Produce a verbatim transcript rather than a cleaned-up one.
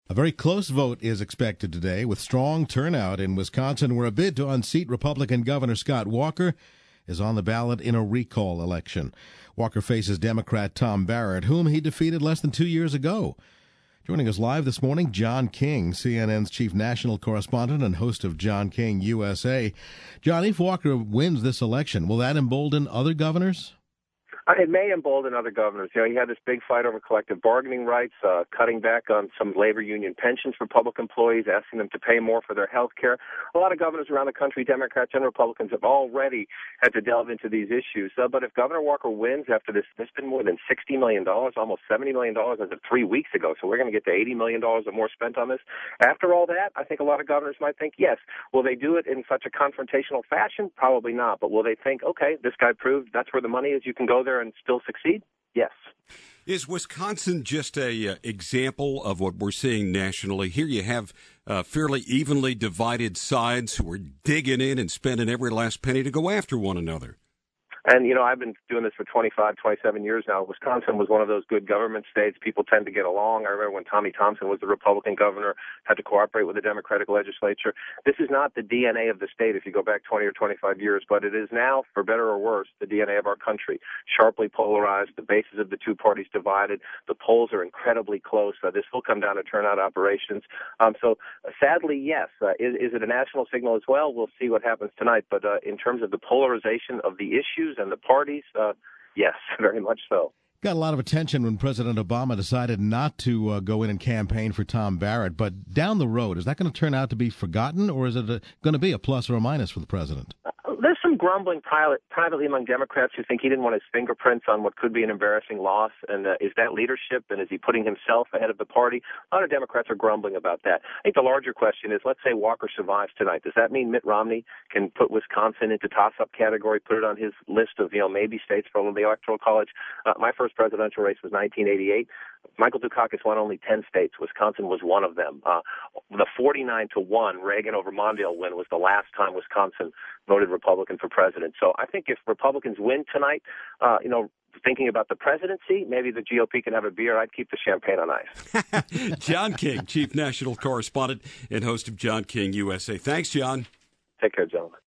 A very close vote is expected today with strong turnout in Wisconsin, where a bid to unseat Republican Governor Scott Walker is on the ballot in a recall election. Walker faces Democrat Tom Barrett, whom he defeated less than two years ago. Joining us live this morning, John King, C N N's chief national correspondent and host of John King U S A. John, if Walker wins this election, will that embolden other governors? It may embolden other governors. You know, he had this big fight over collective bargaining rights, uh, cutting back on some labor union pensions for public employees, asking them to pay more for their health care. A lot of governors around the country, Democrats and Republicans, have already had to delve into these issues. Uh, but if Governor Walker wins after this, there's been more than sixty million dollars, almost seventy million dollars as of three weeks ago. So we're going to get to eighty million dollars or more spent on this. After all that, I think a lot of governors might think, yes. Will they do it in such a confrontational fashion? Probably not. But will they think, okay, this guy proved that's where the money is. You can go there and still succeed? Yes. Is Wisconsin just a uh, example of what we're seeing nationally? Here you have uh, fairly evenly divided sides who are digging in and spending every last penny to go after one another. And, you know, I've been doing this for twenty-five, twenty-seven years now. Wisconsin was one of those good government states. People tend to get along. I remember when Tommy Thompson was the Republican governor, had to cooperate with the Democratic legislature. This is not the D N A of the state if you go back twenty or twenty-five years, but it is now, for better or worse, the D N A of our country. Sharply polarized, the bases of the two parties divided. The polls are incredibly close. Uh, this will come down to turnout operations. Um, so, uh, sadly, yes. Uh, is, is it a national signal as well? We'll see what happens tonight. But uh, in terms of the polarization of the issues and the parties, uh, yes, very much so. Got a lot of attention when President Obama decided not to uh, go in and campaign for Tom Barrett. But down the road, is that going to turn out to be forgotten, or is it a, going to be a plus or a minus for the president? Uh, there's some grumbling private, privately among Democrats who think he didn't want his fingerprints on what could be an embarrassing loss. And uh, is that leadership? And is he putting himself ahead of the party? A lot of Democrats are grumbling about that. I think the larger question is, let's say Walker survives tonight. Does that mean Mitt Romney can put Wisconsin into toss-up category, put it on his list of, you know, maybe states for the Electoral College? Uh, my first presidential race was nineteen eighty-eight. Michael Dukakis won only ten states. Wisconsin was one of them. Uh, the forty-nine to one Reagan over Mondale win was the last time Wisconsin voted Republican for president. So I think if Republicans win tonight, uh, you know, thinking about the presidency, maybe the G O P can have a beer. I'd keep the champagne on ice. John King, chief national correspondent and host of John King U S A. Thanks, John. Take care, gentlemen.